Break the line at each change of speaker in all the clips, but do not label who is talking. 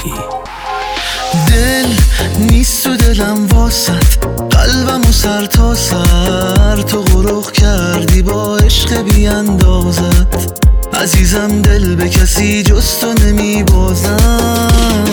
دل نیست تو دلم واسط، قلبم و سر تا سر تو غرق کردی با عشق بی اندازت. عزیزم دل به کسی جز تو نمی بازم،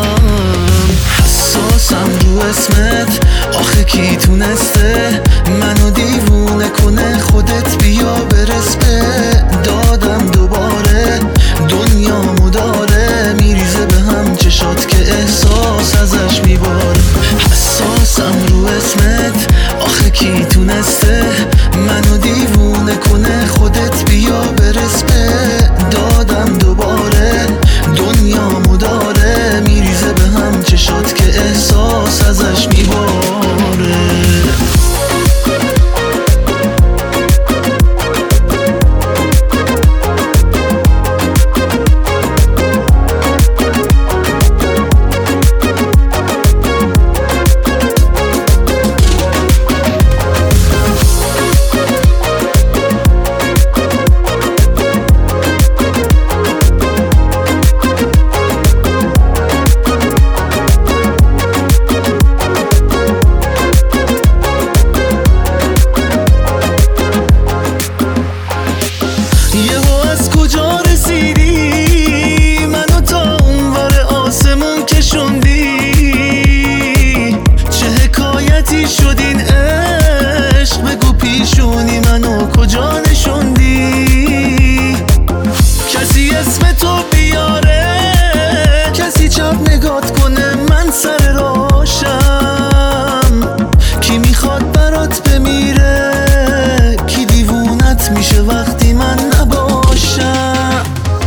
حساسم رو اسمت. آخه کی تونسته منو دیوونه کنه؟ خودت بیا برس به دادم دوباره. دنیامو داره میریزه به هم چشات که احساس ازش میباره. حساسم رو اسمت. آخه کی تونسته منو دیوونه کنه؟ خودت بیا برس به دادم دوباره. دنیامو داره میریزه به هم چشات که احساس ازش میباره. وقتی من نباشم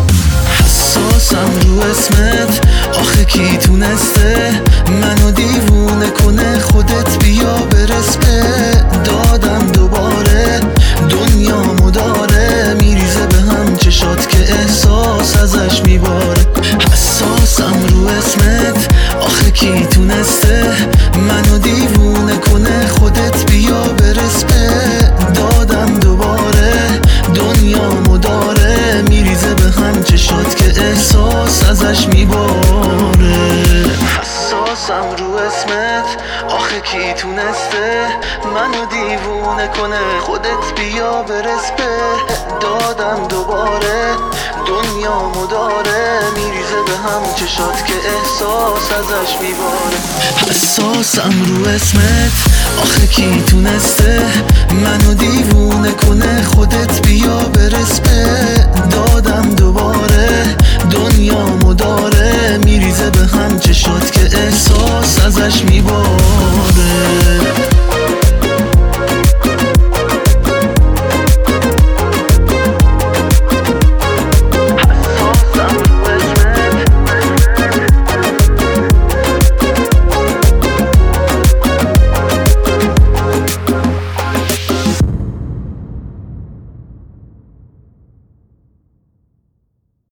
حساسم رو اسمت. آخه کی تونسته منو دیوونه کنه؟ خودت بیا برس به دادم دوباره. دنیامو داره میریزه به هم چشات که احساس ازش میباره. حساسم رو اسمت. آخه کی تونسته منو دیوونه کنه؟ خودت بیا برس به دادم دوباره. دنیامو داره میریزه به هم چشات که احساس ازش میباره. حساسم رو اسمت. آخه کی تونسته منو دیوونه کنه؟ خودت بیا برس به دادم دوباره. دنیامو داره میریزه به هم چشات که احساس ازش میباره. حساسم رو اسمت. آخه کی تونسته منو دیوونه کنه؟